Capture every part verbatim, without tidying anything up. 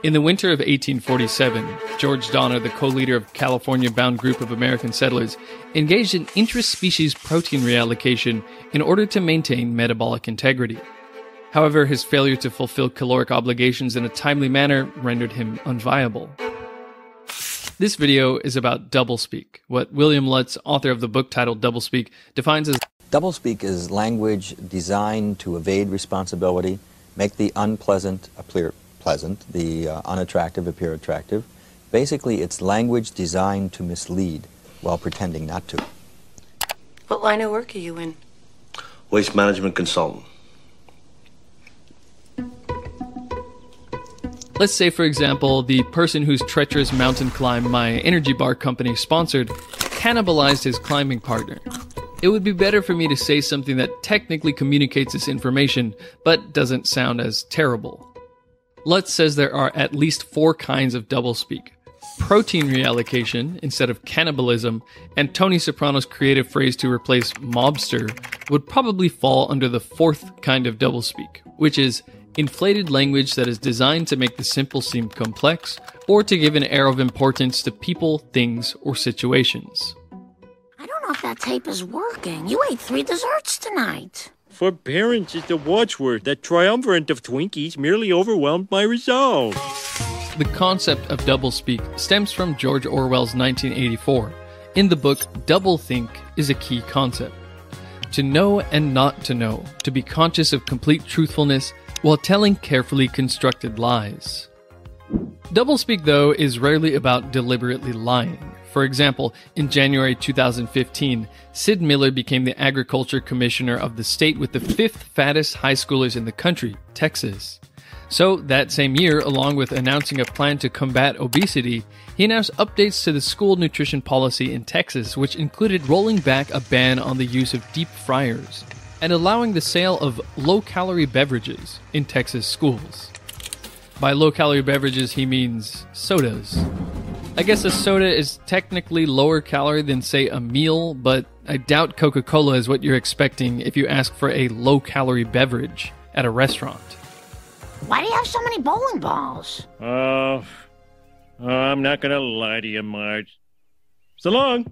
In the winter of eighteen forty-seven, George Donner, the co-leader of a California-bound group of American settlers, engaged in intra-species protein reallocation in order to maintain metabolic integrity. However, his failure to fulfill caloric obligations in a timely manner rendered him unviable. This video is about doublespeak, what William Lutz, author of the book titled Doublespeak, defines as doublespeak is language designed to evade responsibility, make the unpleasant appear pleasant, the uh, unattractive appear attractive. Basically, it's language designed to mislead while pretending not to. What line of work are you in? Waste management consultant. Let's say, for example, the person whose treacherous mountain climb my energy bar company sponsored cannibalized his climbing partner. It would be better for me to say something that technically communicates this information, but doesn't sound as terrible. Lutz says there are at least four kinds of doublespeak: protein reallocation instead of cannibalism, and Tony Soprano's creative phrase to replace mobster would probably fall under the fourth kind of doublespeak, which is inflated language that is designed to make the simple seem complex, or to give an air of importance to people, things, or situations. I don't know if that tape is working. You ate three desserts tonight. Forbearance is the watchword. That triumvirate of Twinkies merely overwhelmed my resolve. The concept of doublespeak stems from George Orwell's nineteen eighty-four. In the book, doublethink is a key concept. To know and not to know, to be conscious of complete truthfulness while telling carefully constructed lies. Doublespeak, though, is rarely about deliberately lying. For example, in January two thousand fifteen, Sid Miller became the Agriculture Commissioner of the state with the fifth fattest high schoolers in the country, Texas. So, that same year, along with announcing a plan to combat obesity, he announced updates to the school nutrition policy in Texas, which included rolling back a ban on the use of deep fryers and allowing the sale of low-calorie beverages in Texas schools. By low-calorie beverages, he means sodas. I guess a soda is technically lower calorie than, say, a meal, but I doubt Coca-Cola is what you're expecting if you ask for a low-calorie beverage at a restaurant. Why do you have so many bowling balls? Oh, uh, I'm not gonna lie to you, Marge. So long!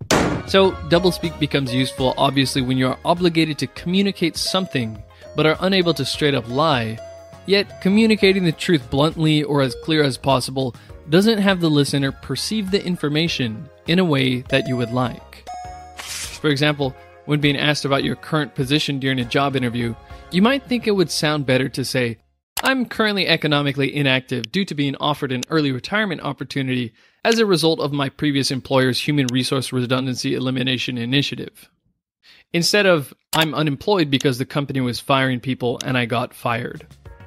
So, doublespeak becomes useful, obviously, when you are obligated to communicate something, but are unable to straight up lie, yet communicating the truth bluntly or as clear as possible doesn't have the listener perceive the information in a way that you would like. For example, when being asked about your current position during a job interview, you might think it would sound better to say, "I'm currently economically inactive due to being offered an early retirement opportunity as a result of my previous employer's human resource redundancy elimination initiative," instead of, "I'm unemployed because the company was firing people and I got fired."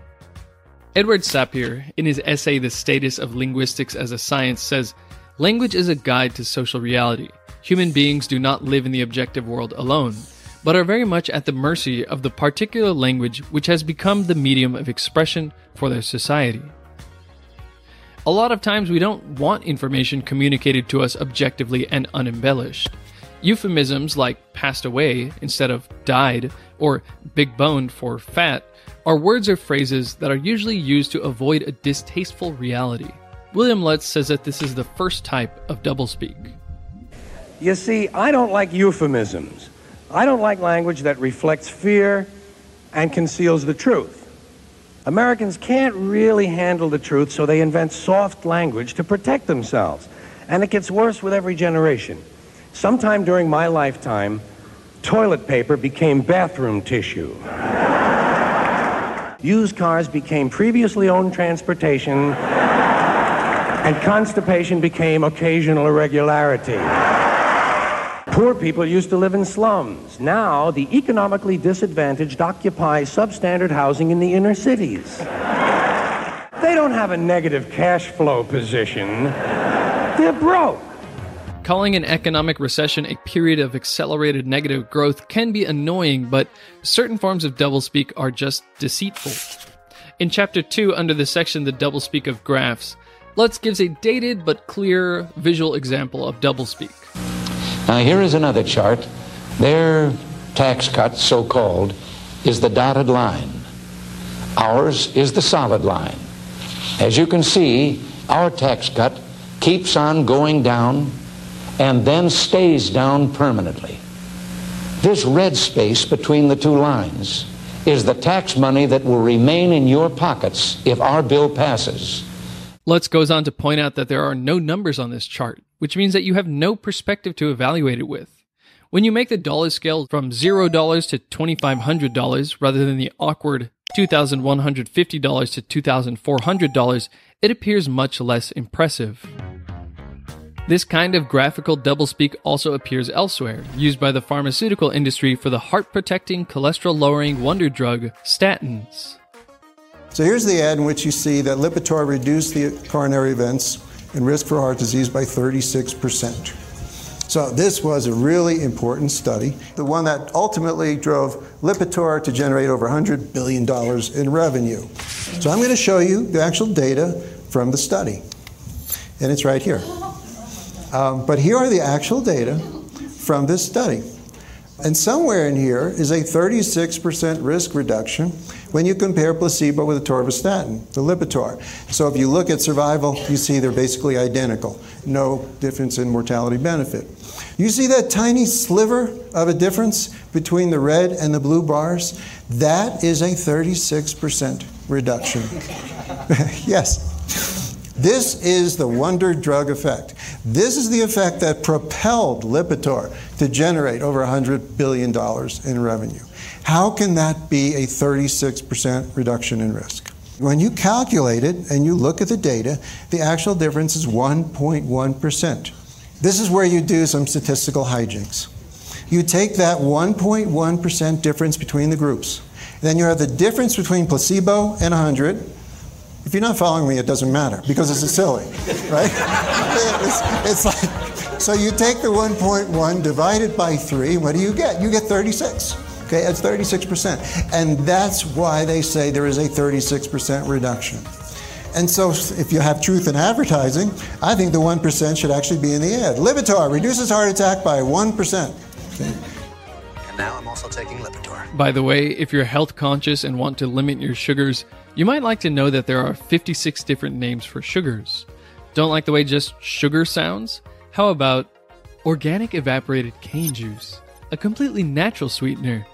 Edward Sapir, in his essay The Status of Linguistics as a Science, says, "Language is a guide to social reality. Human beings do not live in the objective world alone, but are very much at the mercy of the particular language which has become the medium of expression for their society." A lot of times we don't want information communicated to us objectively and unembellished. Euphemisms like passed away instead of died, or big boned for fat, are words or phrases that are usually used to avoid a distasteful reality. William Lutz says that this is the first type of doublespeak. You see, I don't like euphemisms. I don't like language that reflects fear and conceals the truth. Americans can't really handle the truth, so they invent soft language to protect themselves. And it gets worse with every generation. Sometime during my lifetime, toilet paper became bathroom tissue. Used cars became previously owned transportation, and constipation became occasional irregularity. Poor people used to live in slums. Now, the economically disadvantaged occupy substandard housing in the inner cities. They don't have a negative cash flow position. They're broke. Calling an economic recession a period of accelerated negative growth can be annoying, but certain forms of doublespeak are just deceitful. In Chapter two, under the section The Doublespeak of Graphs, Lutz gives a dated but clear visual example of doublespeak. Now here is another chart. Their tax cut, so-called, is the dotted line. Ours is the solid line. As you can see, our tax cut keeps on going down and then stays down permanently. This red space between the two lines is the tax money that will remain in your pockets if our bill passes. Lutz goes on to point out that there are no numbers on this chart, which means that you have no perspective to evaluate it with. When you make the dollar scale from zero dollars to twenty-five hundred dollars rather than the awkward two thousand one hundred fifty dollars to two thousand four hundred dollars, it appears much less impressive. This kind of graphical doublespeak also appears elsewhere, used by the pharmaceutical industry for the heart-protecting, cholesterol-lowering wonder drug, statins. So here's the ad in which you see that Lipitor reduced the coronary events and risk for heart disease by thirty-six percent. So this was a really important study, the one that ultimately drove Lipitor to generate over one hundred billion dollars in revenue. So I'm going to show you the actual data from the study, and it's right here. Um, but here are the actual data from this study. And somewhere in here is a thirty-six percent risk reduction when you compare placebo with atorvastatin, the Lipitor. So if you look at survival, you see they're basically identical. No difference in mortality benefit. You see that tiny sliver of a difference between the red and the blue bars? That is a thirty-six percent reduction. Yes. This is the wonder drug effect. This is the effect that propelled Lipitor to generate over one hundred billion dollars in revenue. How can that be a thirty-six percent reduction in risk? When you calculate it and you look at the data, the actual difference is one point one percent. This is where you do some statistical hijinks. You take that one point one percent difference between the groups. Then you have the difference between placebo and one hundred. If you're not following me, it doesn't matter, because it's silly, right? It's, it's like, so you take the one point one, divide it by three, what do you get? You get thirty-six. Okay, that's thirty-six percent. And that's why they say there is a thirty-six percent reduction. And so if you have truth in advertising, I think the one percent should actually be in the ad. Lipitor reduces heart attack by one percent. Okay. And now I'm also taking Lipitor. By the way, if you're health conscious and want to limit your sugars, you might like to know that there are fifty-six different names for sugars. Don't like the way just sugar sounds? How about organic evaporated cane juice, a completely natural sweetener?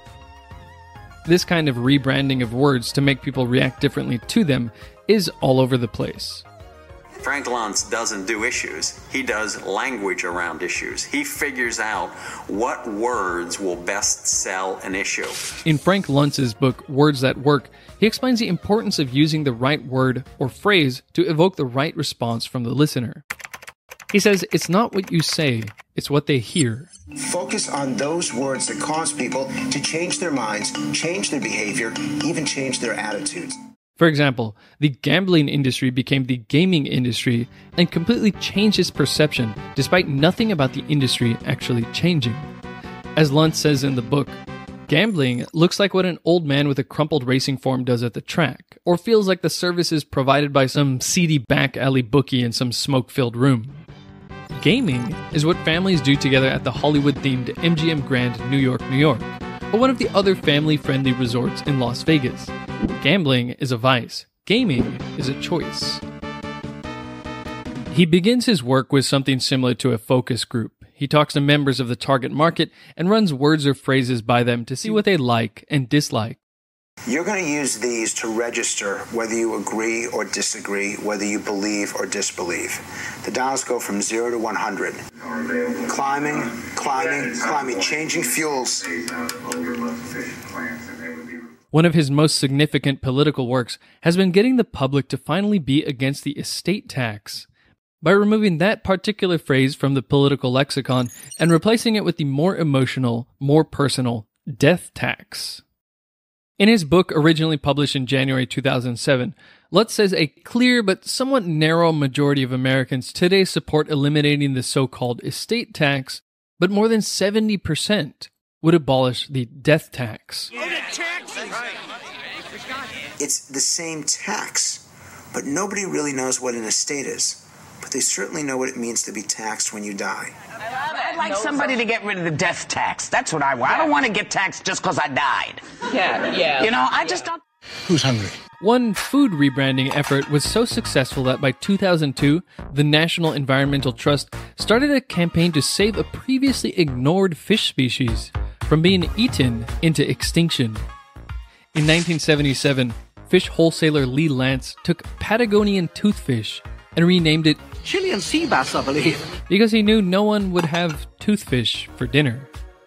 This kind of rebranding of words to make people react differently to them is all over the place. Frank Luntz doesn't do issues. He does language around issues. He figures out what words will best sell an issue. In Frank Luntz's book, Words That Work, he explains the importance of using the right word or phrase to evoke the right response from the listener. He says, it's not what you say, it's what they hear. Focus on those words that cause people to change their minds, change their behavior, even change their attitudes. For example, the gambling industry became the gaming industry and completely changed its perception, despite nothing about the industry actually changing. As Luntz says in the book, gambling looks like what an old man with a crumpled racing form does at the track, or feels like the services provided by some seedy back alley bookie in some smoke-filled room. Gaming is what families do together at the Hollywood-themed M G M Grand, New York, New York, or one of the other family-friendly resorts in Las Vegas. Gambling is a vice. Gaming is a choice. He begins his work with something similar to a focus group. He talks to members of the target market and runs words or phrases by them to see what they like and dislike. You're going to use these to register whether you agree or disagree, whether you believe or disbelieve. The dials go from zero to one hundred. Climbing, climbing, climbing, changing fuels. One of his most significant political works has been getting the public to finally be against the estate tax, by removing that particular phrase from the political lexicon and replacing it with the more emotional, more personal death tax. In his book, originally published in January two thousand seven, Lutz says a clear but somewhat narrow majority of Americans today support eliminating the so-called estate tax, but more than seventy percent would abolish the death tax. It's the same tax, but nobody really knows what an estate is. But they certainly know what it means to be taxed when you die. I'd like somebody to get rid of the death tax. That's what I want. I don't want to get taxed just because I died. Yeah, yeah. You know, I just don't... Who's hungry? One food rebranding effort was so successful that by two thousand two, the National Environmental Trust started a campaign to save a previously ignored fish species from being eaten into extinction. In nineteen seventy-seven, fish wholesaler Lee Lance took Patagonian toothfish and renamed it Chilean sea bass, I believe. because he knew no one would have toothfish for dinner.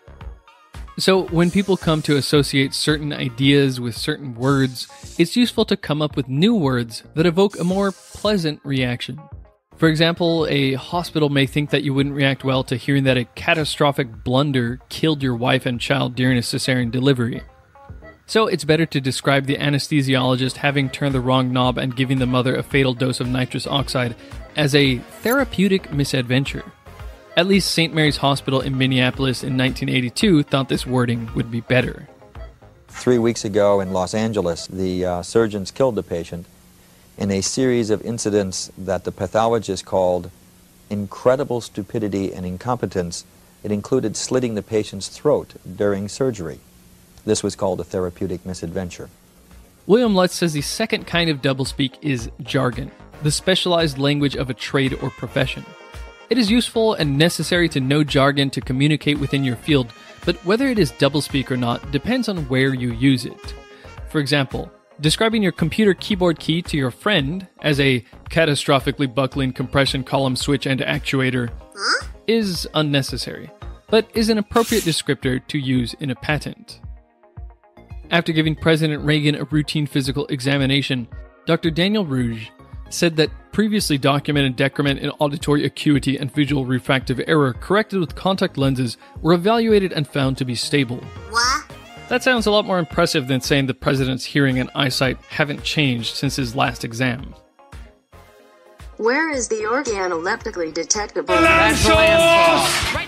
So when people come to associate certain ideas with certain words, it's useful to come up with new words that evoke a more pleasant reaction. For example, a hospital may think that you wouldn't react well to hearing that a catastrophic blunder killed your wife and child during a cesarean delivery. So it's better to describe the anesthesiologist having turned the wrong knob and giving the mother a fatal dose of nitrous oxide as a therapeutic misadventure. At least Saint Mary's Hospital in Minneapolis in nineteen eighty-two thought this wording would be better. Three weeks ago in Los Angeles, the uh, surgeons killed the patient in a series of incidents that the pathologist called incredible stupidity and incompetence. It included slitting the patient's throat during surgery. This was called a therapeutic misadventure. William Lutz says the second kind of doublespeak is jargon, the specialized language of a trade or profession. It is useful and necessary to know jargon to communicate within your field, but whether it is doublespeak or not depends on where you use it. For example, describing your computer keyboard key to your friend as a catastrophically buckling compression column switch and actuator huh? is unnecessary, but is an appropriate descriptor to use in a patent. After giving President Reagan a routine physical examination, Doctor Daniel Rouge said that previously documented decrement in auditory acuity and visual refractive error corrected with contact lenses were evaluated and found to be stable. What? That sounds a lot more impressive than saying the president's hearing and eyesight haven't changed since his last exam. Where is the organoleptically detectable Right.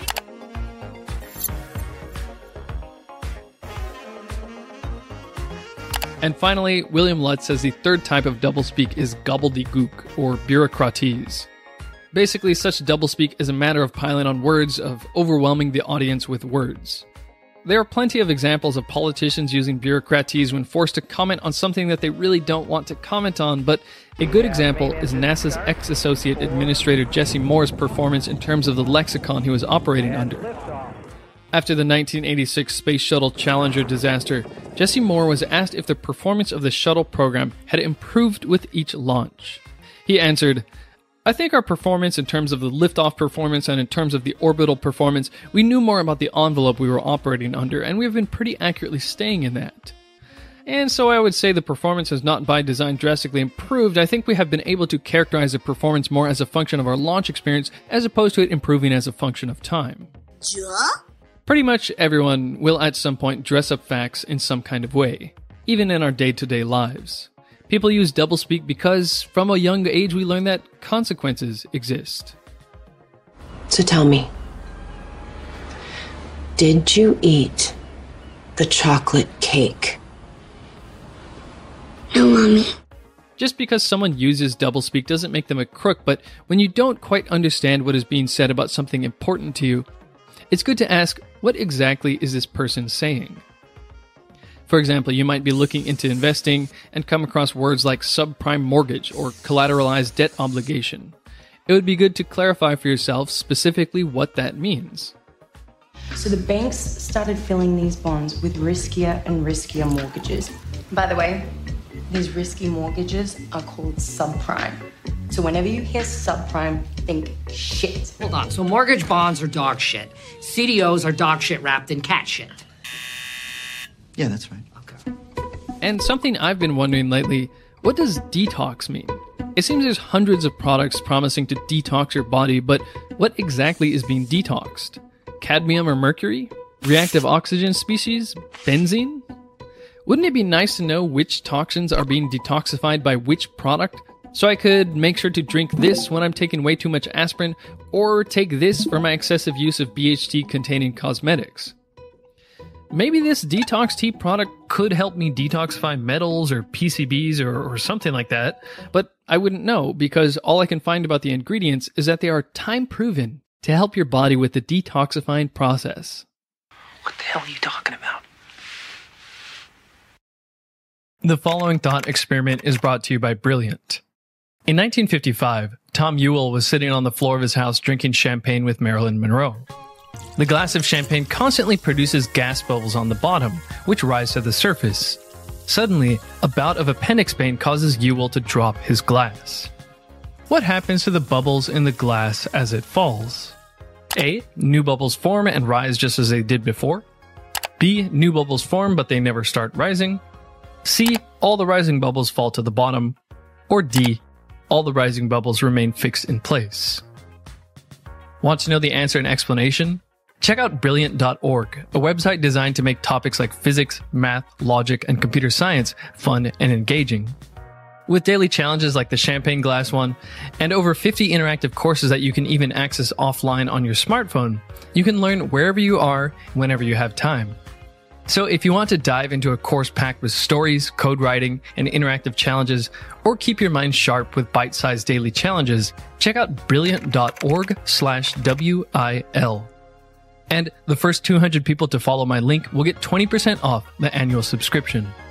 And finally, William Lutz says the third type of doublespeak is gobbledygook, or bureaucratese. Basically, such doublespeak is a matter of piling on words, of overwhelming the audience with words. There are plenty of examples of politicians using bureaucratese when forced to comment on something that they really don't want to comment on, but a good example is NASA's ex-associate administrator Jesse Moore's performance in terms of the lexicon he was operating under. After the nineteen eighty-six Space Shuttle Challenger disaster, Jesse Moore was asked if the performance of the shuttle program had improved with each launch. He answered, "I think our performance in terms of the liftoff performance and in terms of the orbital performance, we knew more about the envelope we were operating under, and we have been pretty accurately staying in that. And so I would say the performance has not by design drastically improved. I think we have been able to characterize the performance more as a function of our launch experience as opposed to it improving as a function of time." Yeah? Pretty much everyone will at some point dress up facts in some kind of way, even in our day-to-day lives. People use doublespeak because from a young age we learn that consequences exist. So tell me, did you eat the chocolate cake? No, Mommy. Just because someone uses doublespeak doesn't make them a crook, but when you don't quite understand what is being said about something important to you, it's good to ask, what exactly is this person saying? For example, you might be looking into investing and come across words like subprime mortgage or collateralized debt obligation. It would be good to clarify for yourself specifically what that means. So the banks started filling these bonds with riskier and riskier mortgages. By the way, these risky mortgages are called subprime. So whenever you hear subprime, think shit. Hold on. So mortgage bonds are dog shit. C D Os are dog shit wrapped in cat shit. Yeah, that's right. Okay. And something I've been wondering lately, what does detox mean? It seems there's hundreds of products promising to detox your body, but what exactly is being detoxed? Cadmium or mercury? Reactive oxygen species? Benzene? Wouldn't it be nice to know which toxins are being detoxified by which product? So I could make sure to drink this when I'm taking way too much aspirin, or take this for my excessive use of B H T-containing cosmetics. Maybe this detox tea product could help me detoxify metals or P C Bs or, or something like that, but I wouldn't know because all I can find about the ingredients is that they are time-proven to help your body with the detoxifying process. What the hell are you talking about? The following thought experiment is brought to you by Brilliant. In nineteen fifty-five, Tom Ewell was sitting on the floor of his house drinking champagne with Marilyn Monroe. The glass of champagne constantly produces gas bubbles on the bottom, which rise to the surface. Suddenly, a bout of appendix pain causes Ewell to drop his glass. What happens to the bubbles in the glass as it falls? A. New bubbles form and rise just as they did before. B. New bubbles form but they never start rising. C. All the rising bubbles fall to the bottom. Or D. All the rising bubbles remain fixed in place. Want to know the answer and explanation? Check out Brilliant dot org, a website designed to make topics like physics, math, logic, and computer science fun and engaging. With daily challenges like the champagne glass one, and over fifty interactive courses that you can even access offline on your smartphone, you can learn wherever you are, whenever you have time. So if you want to dive into a course packed with stories, code writing, and interactive challenges, or keep your mind sharp with bite-sized daily challenges, check out Brilliant dot org slash W I L. And the first two hundred people to follow my link will get twenty percent off the annual subscription.